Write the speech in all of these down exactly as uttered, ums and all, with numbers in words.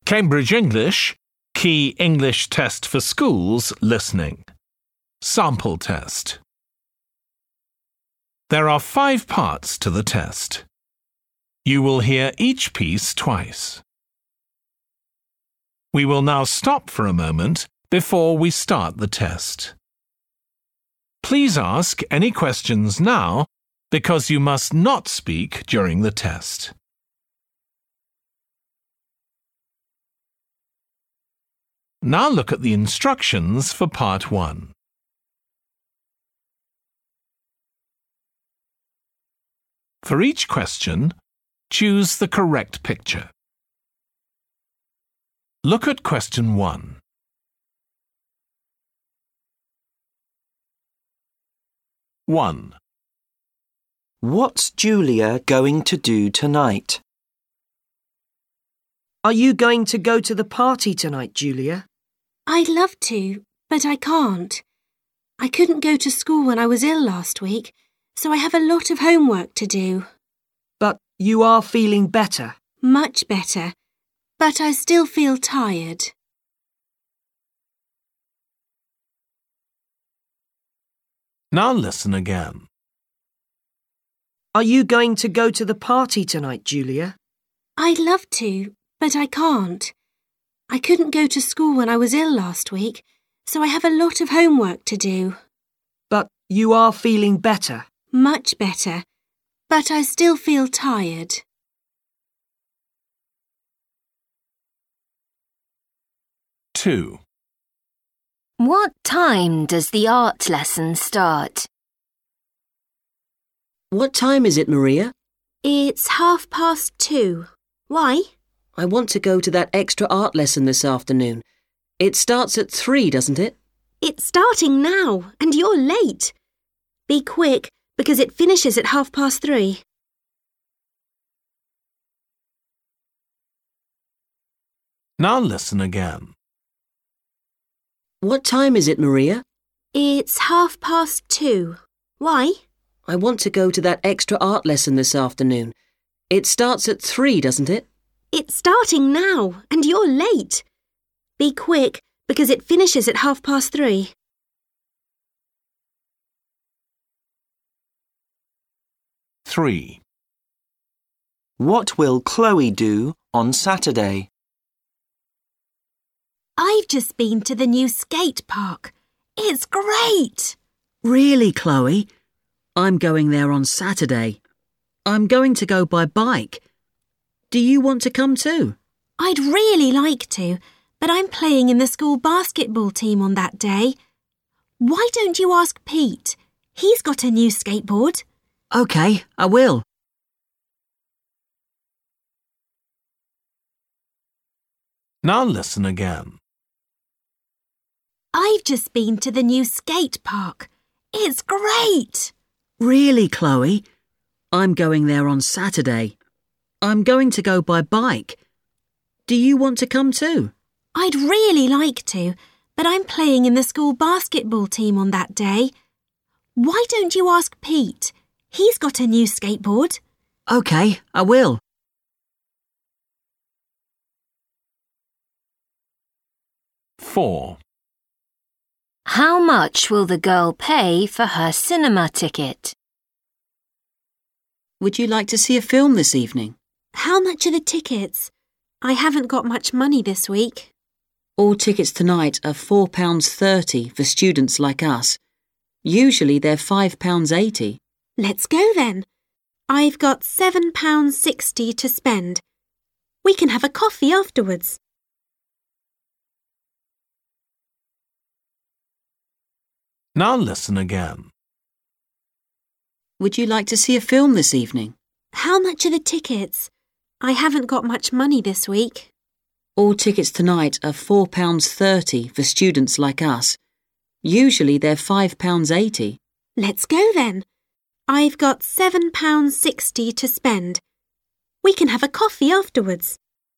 Cambridge English, Key English Test for Schools Listening. Sample test. There are five parts to the test. You will hear each piece twice. We will now stop for a moment before we start the test. Please ask any questions now because you must not speak during the test. Now look at the instructions for part one. For each question, choose the correct picture. Look at question one. one. What's Julia going to do tonight? Are you going to go to the party tonight, Julia? I'd love to, but I can't. I couldn't go to school when I was ill last week, so I have a lot of homework to do. But you are feeling better. Much better, but I still feel tired. Now listen again. Are you going to go to the party tonight, Julia? I'd love to, but I can't. I couldn't go to school when I was ill last week, so I have a lot of homework to do. But you are feeling better. Much better, but I still feel tired. two. What time does the art lesson start? What time is it, Maria? It's half past two. Why? I want to go to that extra art lesson this afternoon. It starts at three, doesn't it? It's starting now, and you're late. Be quick, because it finishes at half past three. Now listen again. What time is it, Maria? It's half past two. Why? I want to go to that extra art lesson this afternoon. It starts at three, doesn't it? It's starting now, and you're late. Be quick, because it finishes at half past three. three. What will Chloe do on Saturday? I've just been to the new skate park. It's great! Really, Chloe? I'm going there on Saturday. I'm going to go by bike. Do you want to come too? I'd really like to, but I'm playing in the school basketball team on that day. Why don't you ask Pete? He's got a new skateboard. OK, I will. Now listen again. I've just been to the new skate park. It's great! Really, Chloe? I'm going there on Saturday. I'm going to go by bike. Do you want to come too? I'd really like to, but I'm playing in the school basketball team on that day. Why don't you ask Pete? He's got a new skateboard. OK, I will. four. How much will the girl pay for her cinema ticket? Would you like to see a film this evening? How much are the tickets? I haven't got much money this week. All tickets tonight are four pounds thirty for students like us. Usually they're five pounds eighty. Let's go then. I've got seven pounds sixty to spend. We can have a coffee afterwards. Now listen again. Would you like to see a film this evening? How much are the tickets? I haven't got much money this week. All tickets tonight are four pounds thirty for students like us. Usually they're five pounds eighty. Let's go then. I've got seven pounds sixty to spend. We can have a coffee afterwards.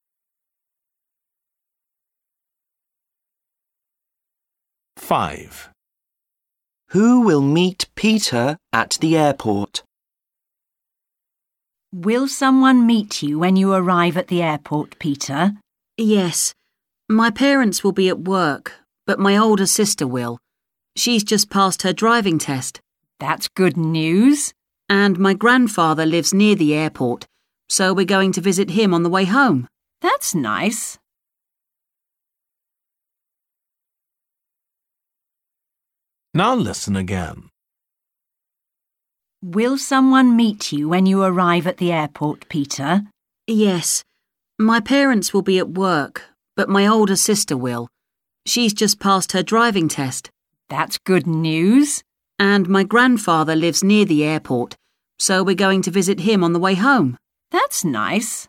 five. Who will meet Peter at the airport? Will someone meet you when you arrive at the airport, Peter? Yes. My parents will be at work, but my older sister will. She's just passed her driving test. That's good news. And my grandfather lives near the airport, so we're going to visit him on the way home. That's nice. Now listen again. Will someone meet you when you arrive at the airport, Peter? Yes. My parents will be at work, but my older sister will. She's just passed her driving test. That's good news. And my grandfather lives near the airport, so we're going to visit him on the way home. That's nice.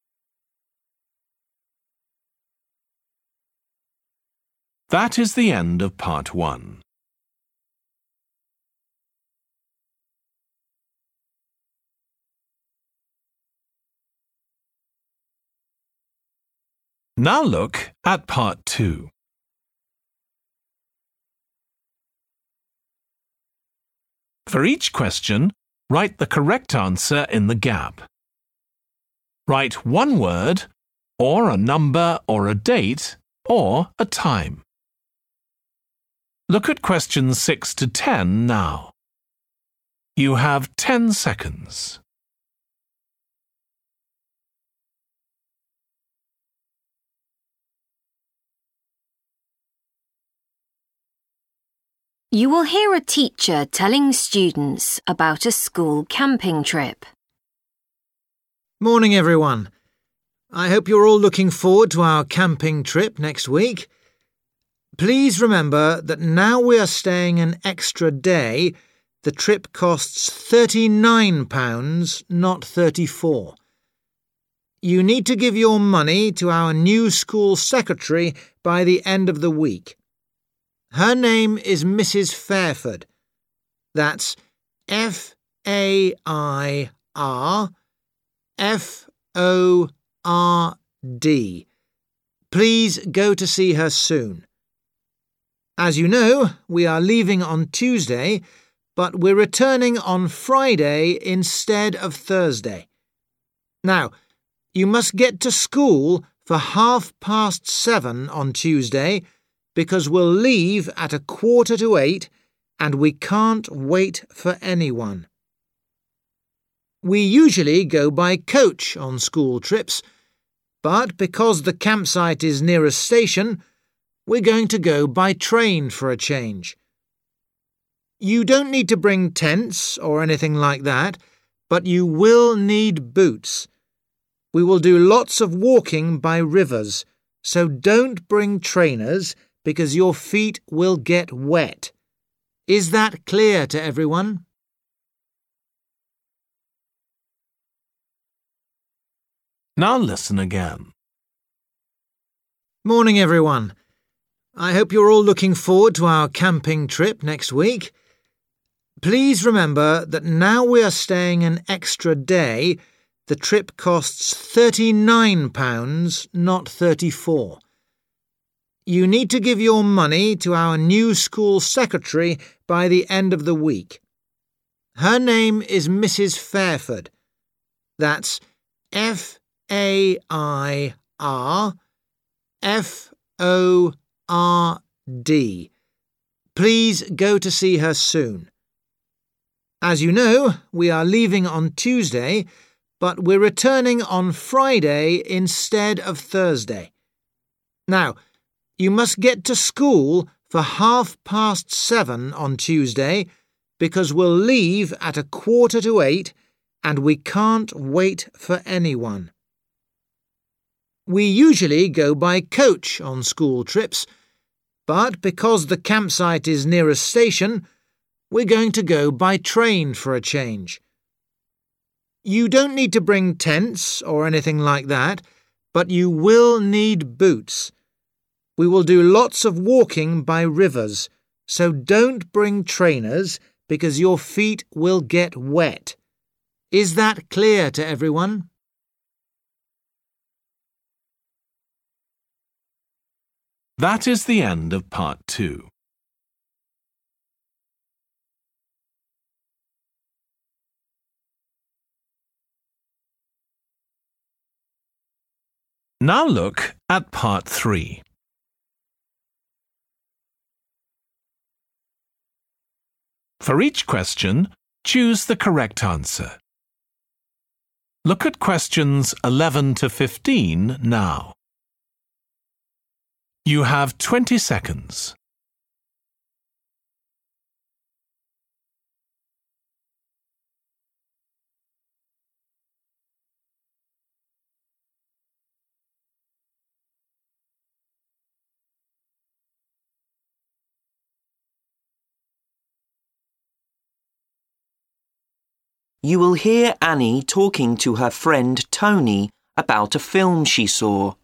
That is the end of part one. Now look at part two. For each question, write the correct answer in the gap. Write one word, or a number or a date, or a time. Look at questions six to ten now. You have ten seconds. You will hear a teacher telling students about a school camping trip. Morning, everyone. I hope you're all looking forward to our camping trip next week. Please remember that now we are staying an extra day, the trip costs thirty-nine pounds, not thirty-four. You need to give your money to our new school secretary by the end of the week. Her name is Missus Fairford. That's F A I R F O R D. Please go to see her soon. As you know, we are leaving on Tuesday, but we're returning on Friday instead of Thursday. Now, you must get to school for half past seven on Tuesday, because we'll leave at a quarter to eight and we can't wait for anyone. We usually go by coach on school trips, but because the campsite is near a station, we're going to go by train for a change. You don't need to bring tents or anything like that, but you will need boots. We will do lots of walking by rivers, so don't bring trainers because your feet will get wet. Is that clear to everyone? Now listen again. Morning, everyone. I hope you're all looking forward to our camping trip next week. Please remember that now we are staying an extra day, the trip costs thirty-nine pounds, not thirty-four. You need to give your money to our new school secretary by the end of the week. Her name is Missus Fairford. That's F A I R F O R D. Please go to see her soon. As you know, we are leaving on Tuesday, but we're returning on Friday instead of Thursday. Now, you must get to school for half past seven on Tuesday, because we'll leave at a quarter to eight and we can't wait for anyone. We usually go by coach on school trips, but because the campsite is near a station, we're going to go by train for a change. You don't need to bring tents or anything like that, but you will need boots. We will do lots of walking by rivers, so don't bring trainers because your feet will get wet. Is that clear to everyone? That is the end of part two. Now look at part three. For each question, choose the correct answer. Look at questions eleven to fifteen now. You have twenty seconds. You will hear Annie talking to her friend Tony about a film she saw.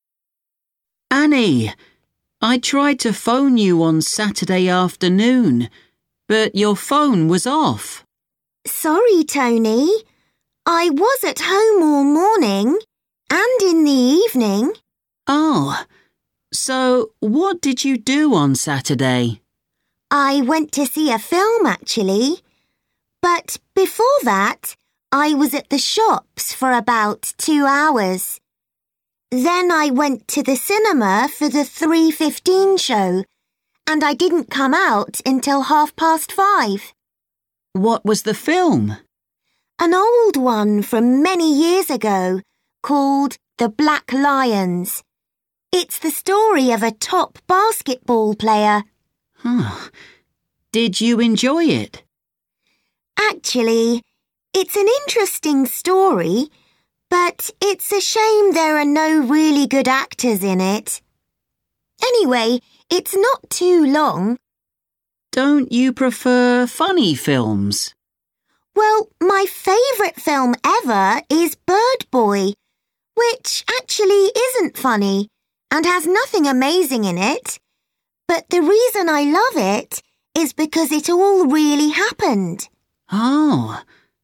Annie, I tried to phone you on Saturday afternoon, but your phone was off. Sorry, Tony. I was at home all morning and in the evening. Oh, so what did you do on Saturday? I went to see a film, actually. But before that, I was at the shops for about two hours. Then I went to the cinema for the three fifteen show, and I didn't come out until half past five. What was the film? An old one from many years ago called The Black Lions. It's the story of a top basketball player. Huh. Did you enjoy it? Actually, it's an interesting story, but it's a shame there are no really good actors in it. Anyway, it's not too long. Don't you prefer funny films? Well, my favourite film ever is Bird Boy, which actually isn't funny and has nothing amazing in it. But the reason I love it is because it all really happened. Oh,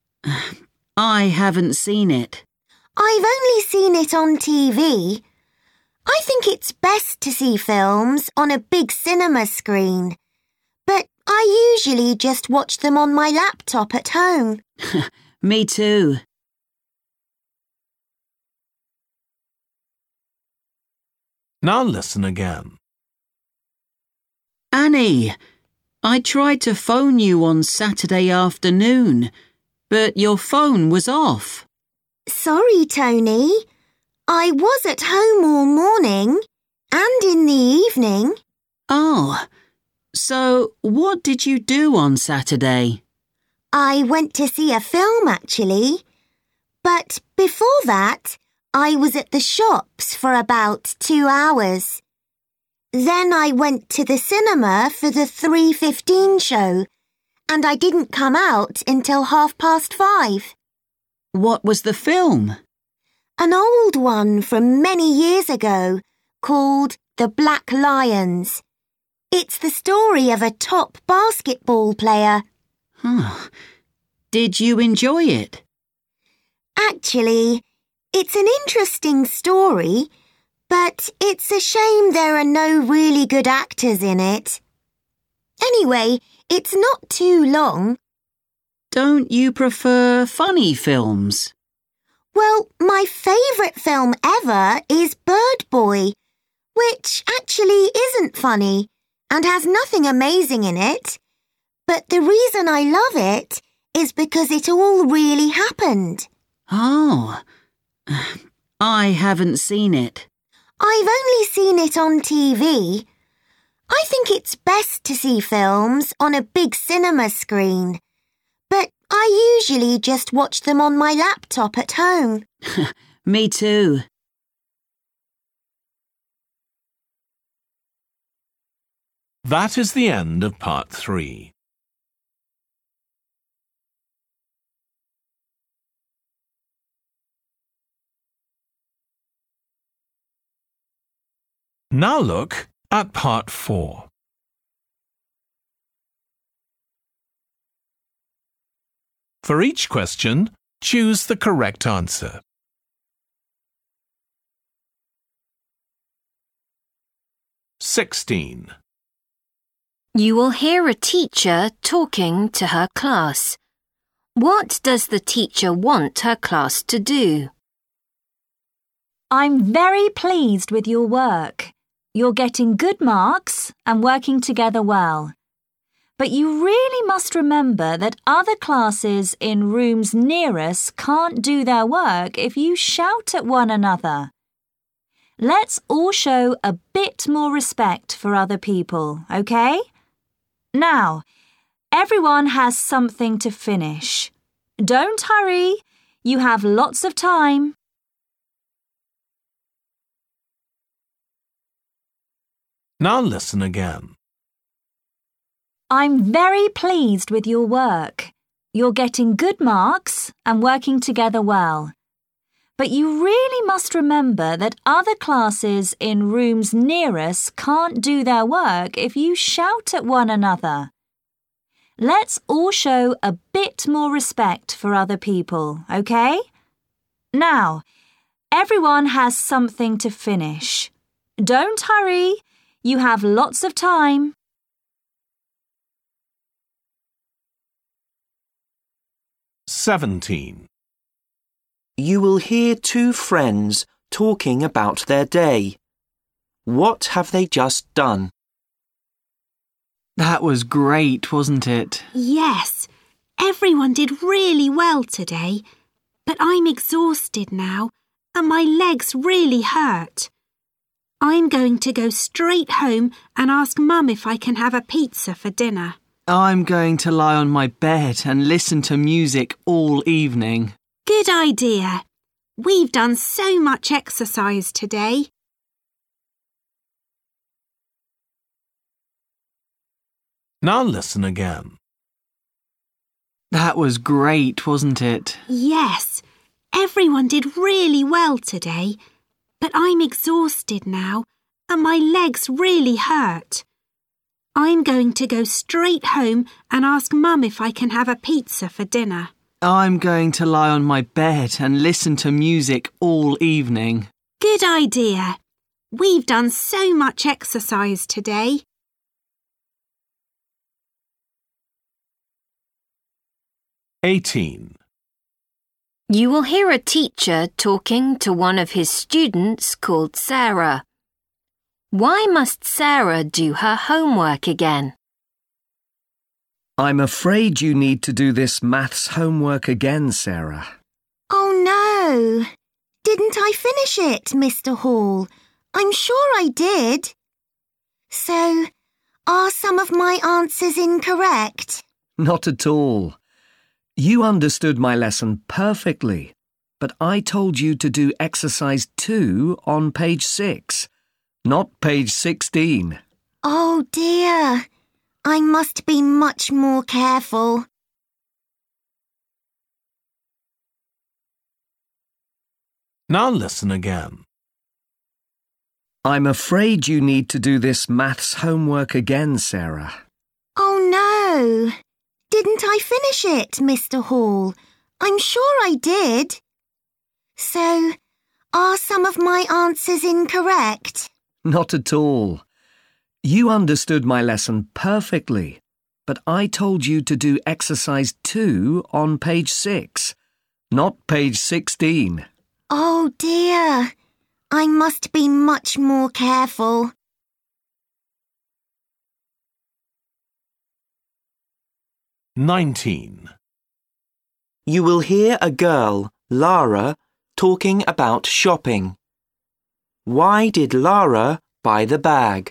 I haven't seen it. I've only seen it on T V. I think it's best to see films on a big cinema screen, but I usually just watch them on my laptop at home. Me too. Now listen again. Annie, I tried to phone you on Saturday afternoon, but your phone was off. Sorry, Tony. I was at home all morning and in the evening. Oh, so what did you do on Saturday? I went to see a film, actually. But before that, I was at the shops for about two hours. Then I went to the cinema for the three fifteen show, and I didn't come out until half past five. What was the film? An old one from many years ago called The Black Lions. It's the story of a top basketball player. Huh. Did you enjoy it? Actually, it's an interesting story, but it's a shame there are no really good actors in it. Anyway, it's not too long. Don't you prefer funny films? Well, my favourite film ever is Bird Boy, which actually isn't funny and has nothing amazing in it. But the reason I love it is because it all really happened. Oh, I haven't seen it. I've only seen it on T V. I think it's best to see films on a big cinema screen, but I usually just watch them on my laptop at home. Me too. That is the end of part three. Now look at part four. For each question, choose the correct answer. Sixteen. You will hear a teacher talking to her class. What does the teacher want her class to do? I'm very pleased with your work. You're getting good marks and working together well. But you really must remember that other classes in rooms near us can't do their work if you shout at one another. Let's all show a bit more respect for other people, okay? Now, everyone has something to finish. Don't hurry. You have lots of time. Now listen again. I'm very pleased with your work. You're getting good marks and working together well. But you really must remember that other classes in rooms near us can't do their work if you shout at one another. Let's all show a bit more respect for other people, okay? Now, everyone has something to finish. Don't hurry. You have lots of time. Seventeen. You will hear two friends talking about their day. What have they just done? That was great, wasn't it? Yes, everyone did really well today. But I'm exhausted now and my legs really hurt. I'm going to go straight home and ask Mum if I can have a pizza for dinner. I'm going to lie on my bed and listen to music all evening. Good idea. We've done so much exercise today. Now listen again. That was great, wasn't it? Yes, everyone did really well today. But I'm exhausted now and my legs really hurt. I'm going to go straight home and ask Mum if I can have a pizza for dinner. I'm going to lie on my bed and listen to music all evening. Good idea. We've done so much exercise today. Eighteen. You will hear a teacher talking to one of his students called Sarah. Why must Sarah do her homework again? I'm afraid you need to do this maths homework again, Sarah. Oh no! Didn't I finish it, Mister Hall? I'm sure I did. So, are some of my answers incorrect? Not at all. You understood my lesson perfectly, but I told you to do exercise two on page six, not page sixteen. Oh dear. I must be much more careful. Now listen again. I'm afraid you need to do this maths homework again, Sarah. Oh no! Didn't I finish it, Mister Hall? I'm sure I did. So, are some of my answers incorrect? Not at all. You understood my lesson perfectly, but I told you to do exercise two on page six, not page sixteen. Oh dear. I must be much more careful. Nineteen. You will hear a girl, Lara, talking about shopping. Why did Lara buy the bag?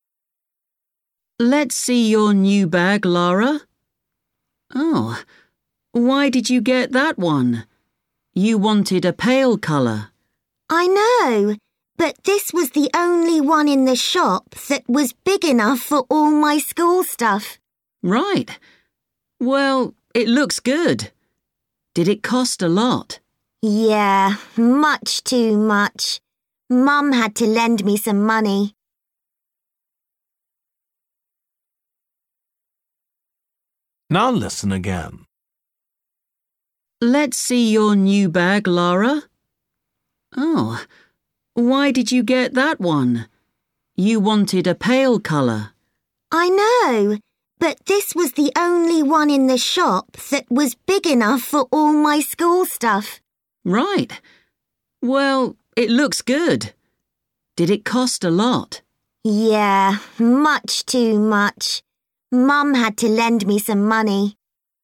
Let's see your new bag, Lara. Oh, why did you get that one? You wanted a pale colour. I know, but this was the only one in the shop that was big enough for all my school stuff. Right. Well, it looks good. Did it cost a lot? Yeah, much too much. Mum had to lend me some money. Now listen again. Let's see your new bag, Lara. Oh, why did you get that one? You wanted a pale colour. I know, but this was the only one in the shop that was big enough for all my school stuff. Right. Well, It looks good. Did it cost a lot? Yeah, much too much. Mum had to lend me some money.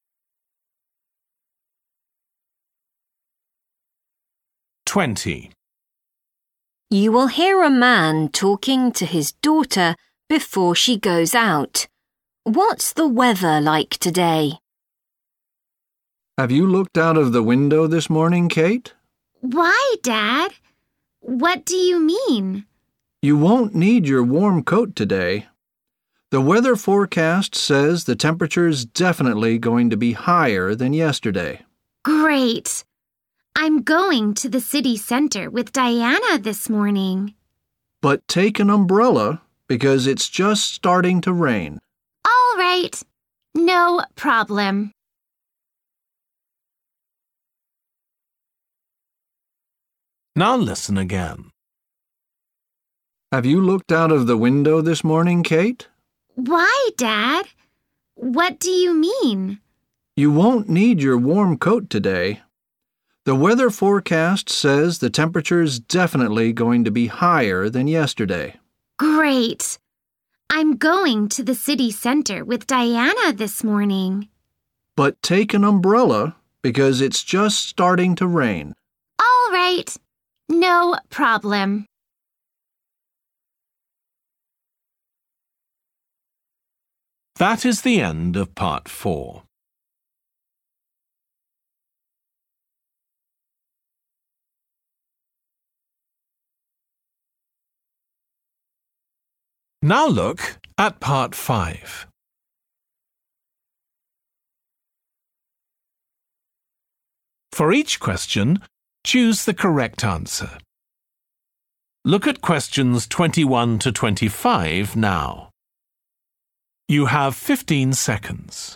Twenty. You will hear a man talking to his daughter before she goes out. What's the weather like today? Have you looked out of the window this morning, Kate? Why, Dad? What do you mean? You won't need your warm coat today. The weather forecast says the temperature's definitely going to be higher than yesterday. Great! I'm going to the city center with Diana this morning. But take an umbrella because it's just starting to rain. All right. No problem. Now listen again. Have you looked out of the window this morning, Kate? Why, Dad? What do you mean? You won't need your warm coat today. The weather forecast says the temperature's definitely going to be higher than yesterday. Great! I'm going to the city center with Diana this morning. But take an umbrella because it's just starting to rain. All right. No problem. That is the end of part four. Now look at part five. For each question, choose the correct answer. Look at questions twenty-one to twenty-five now. You have fifteen seconds.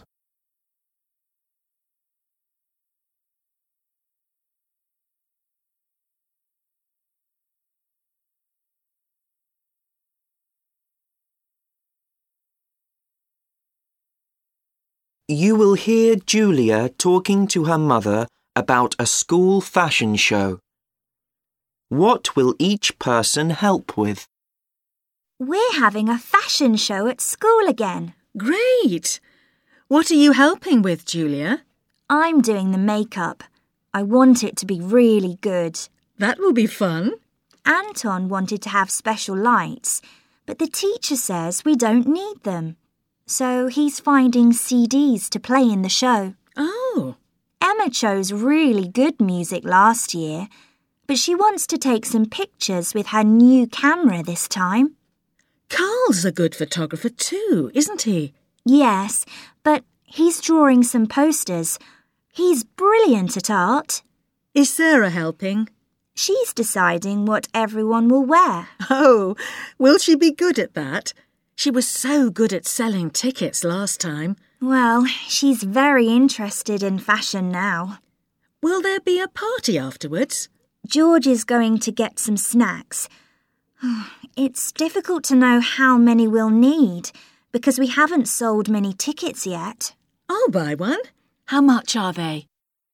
You will hear Julia talking to her mother about a school fashion show. What will each person help with? We're having a fashion show at school again. Great! What are you helping with, Julia? I'm doing the makeup. I want it to be really good. That will be fun. Anton wanted to have special lights, but the teacher says we don't need them. So he's finding C Ds to play in the show. Oh. Emma chose really good music last year, but she wants to take some pictures with her new camera this time. Carl's a good photographer too, isn't he? Yes, but he's drawing some posters. He's brilliant at art. Is Sarah helping? She's deciding what everyone will wear. Oh, will she be good at that? She was so good at selling tickets last time. Well, she's very interested in fashion now. Will there be a party afterwards? George is going to get some snacks. It's difficult to know how many we'll need because we haven't sold many tickets yet. I'll buy one. How much are they?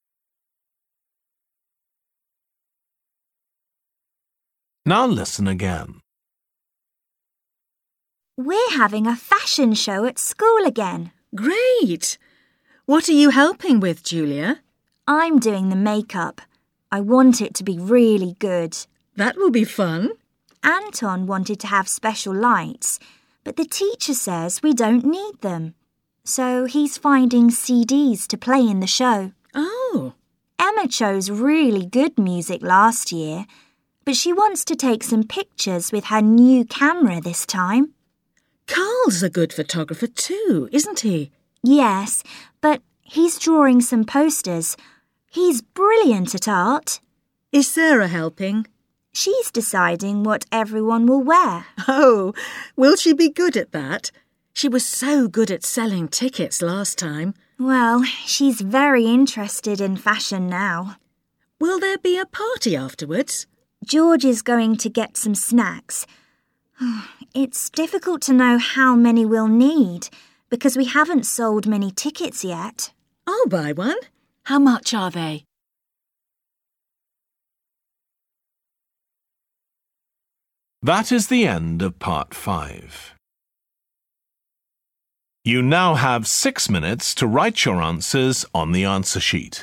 Now listen again. We're having a fashion show at school again. Great! What are you helping with, Julia? I'm doing the makeup. I want it to be really good. That will be fun. Anton wanted to have special lights, but the teacher says we don't need them. So he's finding C Ds to play in the show. Oh. Emma chose really good music last year, but she wants to take some pictures with her new camera this time. Carl's a good photographer too, isn't he? Yes, but he's drawing some posters. He's brilliant at art. Is Sarah helping? She's deciding what everyone will wear. Oh, will she be good at that? She was so good at selling tickets last time. Well, she's very interested in fashion now. Will there be a party afterwards? George is going to get some snacks. It's difficult to know how many we'll need because we haven't sold many tickets yet. I'll buy one. How much are they? That is the end of part five. You now have six minutes to write your answers on the answer sheet.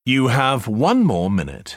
You have one more minute.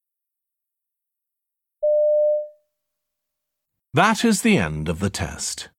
That is the end of the test.